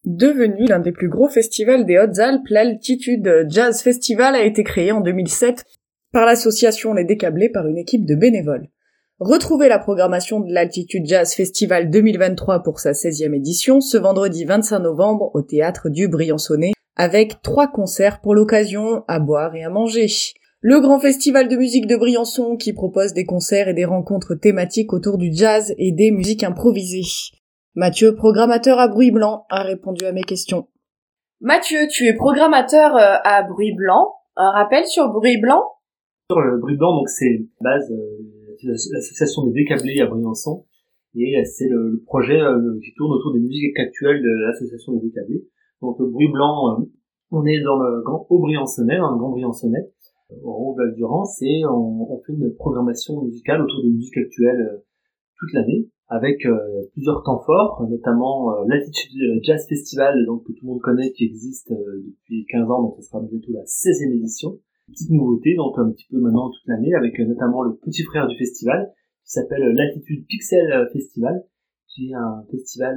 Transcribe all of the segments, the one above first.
Devenu l'un des plus gros festivals des Hautes-Alpes, l'Altitude Jazz Festival a été créé en 2007 par l'association Les Décablés par une équipe de bénévoles. Retrouvez la programmation de l'Altitude Jazz Festival 2023 pour sa 16e édition ce vendredi 25 novembre au Théâtre du Briançonnais avec 3 concerts pour l'occasion à boire et à manger. Le grand festival de musique de Briançon qui propose des concerts et des rencontres thématiques autour du jazz et des musiques improvisées. Mathieu, programmateur à Bruit Blanc, a répondu à mes questions. Mathieu, tu es programmateur à Bruit Blanc. Un rappel sur Bruit Blanc? Sur le Bruit Blanc, donc c'est base l'association des Décablés à Briançon, et c'est le projet qui tourne autour des musiques actuelles de l'association des Décablés. Donc Bruit Blanc, on est dans le grand Haut-Briançonnais, dans le Grand Briançonnais, au Haut-Val-Durance, et on fait une programmation musicale autour des musiques actuelles toute l'année, avec plusieurs temps forts, notamment l'Altitude Jazz Festival, donc que tout le monde connaît, qui existe depuis 15 ans, donc ce sera bientôt la 16e édition. Petite nouveauté, donc un petit peu maintenant toute l'année, avec notamment le petit frère du festival, qui s'appelle l'Altitude Pixel Festival, qui est un festival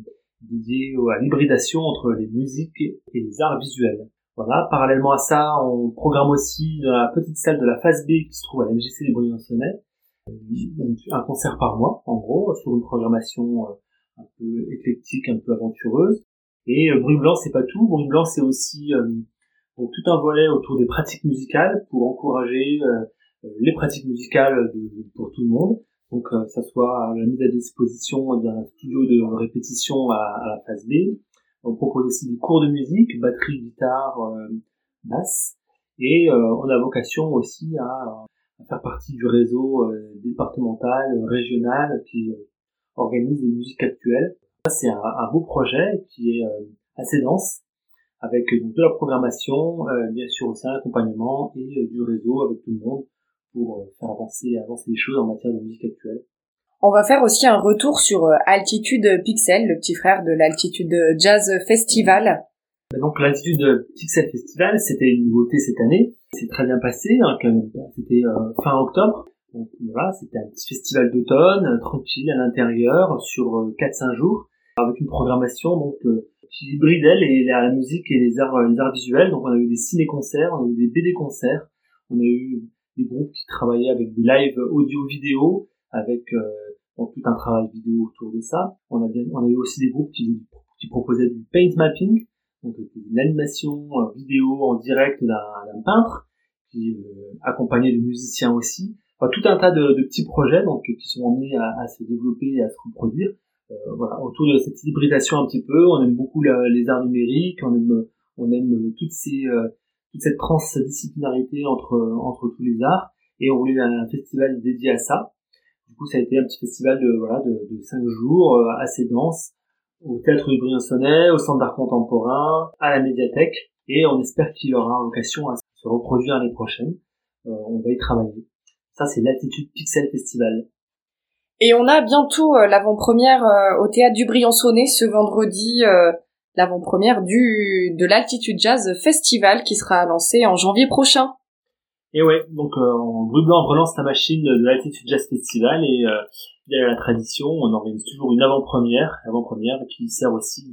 dédié à l'hybridation entre les musiques et les arts visuels. Voilà, parallèlement à ça, on programme aussi dans la petite salle de la phase B qui se trouve à la MJC des Briançonnais, un concert par mois, en gros, sur une programmation un peu éclectique, un peu aventureuse. Et Bruit Blanc, c'est pas tout. Bruit Blanc, c'est aussi donc tout un volet autour des pratiques musicales pour encourager les pratiques musicales pour tout le monde. Donc ça soit la mise à disposition d'un studio de répétition à la phase B. On propose aussi des cours de musique, batterie, guitare, basse. Et on a vocation aussi à faire partie du réseau départemental, régional qui organise les musiques actuelles. Ça, c'est un beau projet qui est assez dense, avec donc de la programmation, bien sûr aussi un accompagnement et du réseau avec tout le monde pour faire avancer les choses en matière de musique actuelle. On va faire aussi un retour sur Altitude Pixel, le petit frère de l'Altitude Jazz Festival. Donc l'Altitude Pixel Festival, c'était une nouveauté cette année. C'est très bien passé, hein, c'était fin octobre. Donc voilà, c'était un petit festival d'automne, tranquille à l'intérieur, sur 4-5 jours, avec une programmation donc qui hybridait la musique et les arts visuels. Donc on a eu des ciné-concerts, on a eu des BD-concerts, on a eu des groupes qui travaillaient avec des lives audio-vidéo, avec donc tout un travail vidéo autour de ça. On a eu aussi des groupes qui proposaient du paint mapping, donc une animation vidéo en direct d'un peintre, qui accompagnait de musiciens aussi. Enfin, tout un tas de petits projets donc qui sont amenés à se développer et à se reproduire. Voilà, autour de cette hybridation un petit peu, on aime beaucoup les arts numériques, on aime toute cette transdisciplinarité entre tous les arts, et on voulait un festival dédié à ça. Du coup, ça a été un petit festival de 5 jours, assez dense, au Théâtre du Briançonnais, au Centre d'art contemporain, à la médiathèque, et on espère qu'il y aura vocation à se reproduire l'année prochaine. On va y travailler. Ça, c'est l'Altitude Pixel Festival. Et on a bientôt l'avant-première au Théâtre du Briançonnais ce vendredi, l'avant-première de l'Altitude Jazz Festival qui sera lancé en janvier prochain. Et ouais, donc Bruit Blanc relance la machine de l'Altitude Jazz Festival, et il y a la tradition, on organise toujours une avant-première qui sert aussi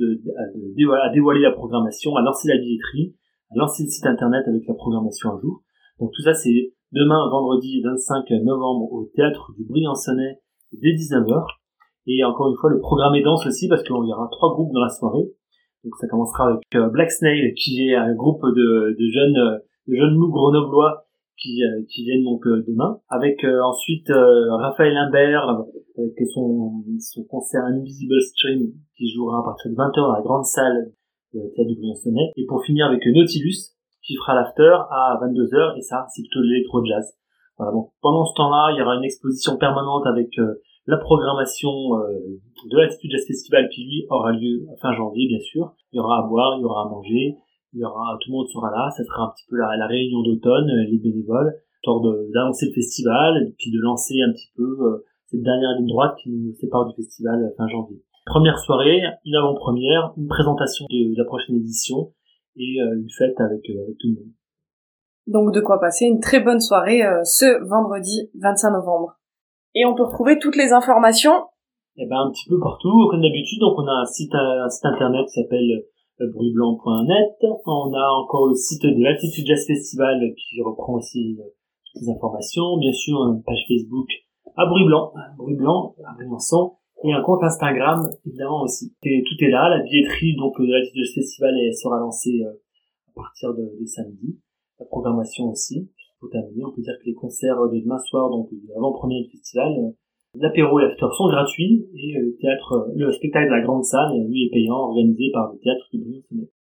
à dévoiler la programmation, à lancer la billetterie, à lancer le site internet avec la programmation un jour. Donc tout ça, c'est demain, vendredi 25 novembre, au Théâtre du Briançonnais dès 19h. Et encore une fois, le programme est dense aussi parce qu'il y aura 3 groupes dans la soirée. Donc ça commencera avec Black Snail, qui est un groupe de jeunes loups grenoblois qui viennent donc demain, avec ensuite Raphaël Imbert avec son concert Invisible Stream qui jouera à partir de 20h dans la grande salle de Théâtre du Briançonnais, et pour finir avec Nautilus qui fera l'after à 22h, et ça c'est plutôt de l'électro-jazz. Voilà, donc pendant ce temps-là, il y aura une exposition permanente avec la programmation de l'Altitude Jazz Festival qui lui aura lieu fin janvier, bien sûr. Il y aura à boire, il y aura à manger, tout le monde sera là, ça sera un petit peu la réunion d'automne, les bénévoles, histoire d'annoncer le festival, et puis de lancer un petit peu cette dernière ligne droite qui nous sépare du festival fin janvier. Première soirée, une avant-première, une présentation de la prochaine édition, et une fête avec tout le monde. Donc de quoi passer une très bonne soirée ce vendredi 25 novembre. Et on peut retrouver toutes les informations un petit peu partout, comme d'habitude. Donc on a un site internet qui s'appelle bruitblanc.net. On a encore le site de l'Altitude Jazz Festival qui reprend aussi toutes les informations. Bien sûr, une page Facebook à Bruit Blanc à Briançon, et un compte Instagram évidemment aussi. Et tout est là. La billetterie donc de l'Altitude Jazz Festival sera lancée à partir de samedi. La programmation aussi. Pour terminer, on peut dire que les concerts de demain soir, donc de l'avant-première du festival, l'apéro et l'after sont gratuits, et le spectacle de la grande salle, lui, est payant, organisé par le théâtre de Briançonnet.